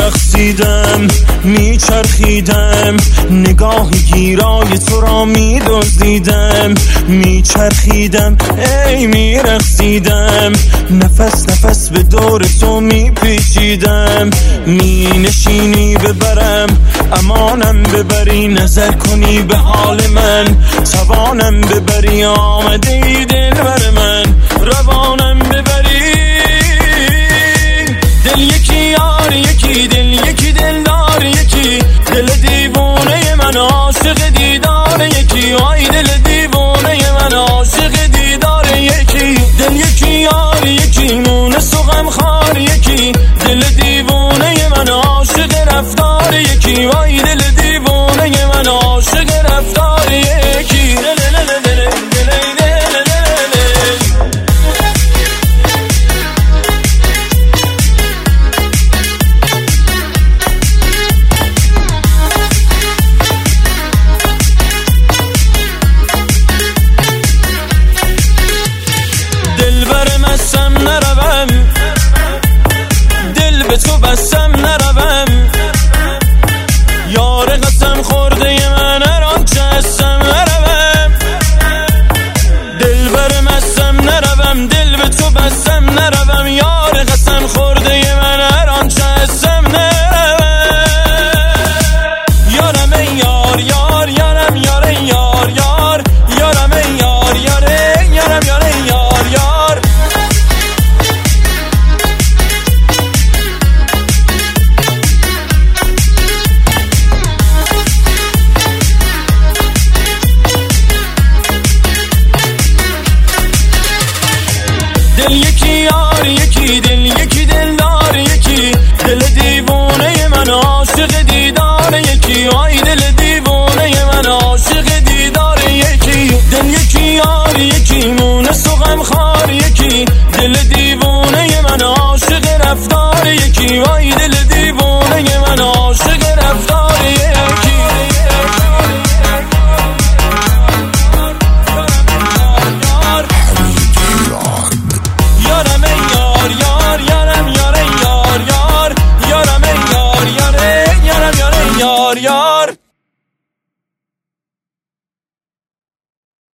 میرقصیدم میچرخیدم، نگاه گیرای تو را میدزدیدم، میچرخیدم ای میرقصیدم، نفس نفس به دور تو میپیچیدم، مینشینی ببرم امانم ببری، نظر کنی به حال من توانم ببری، آمده ای دل بر من روانم ببری، دل یکی یار یکی دل یکی دلدار یکی، دل دیوانه من عاشق دیدار یکی، آی دل دیوانه من عاشق دیدار یکی، دل یکی یار یکی مونس و غمخوار یکی، دل دیوانه من عاشق رفتار یکی، آی دل دیوانه من عاشق رفتار یکی. نروم دل به تو بستم نروم، یار قسم خورده من هر آنچه هستم نروم، دل بر مستم نروم دل به تو بستم نروم، یار قسم خورده من هر آنچه هستم نروم، یارم ای یار یار یارم یار ای یار یار یارم ای یار یار یارم یار ای یار یار، دل یکی یار یکی دل یکی دلدار یکی، دل دیوانه من عاشق دیدار یکی، آی دل دیوانه من عاشق دیدار یکی، دل یکی یار یکی مونس و غمخوار یکی، دل دیوانه من عاشق رفتار یکی، آی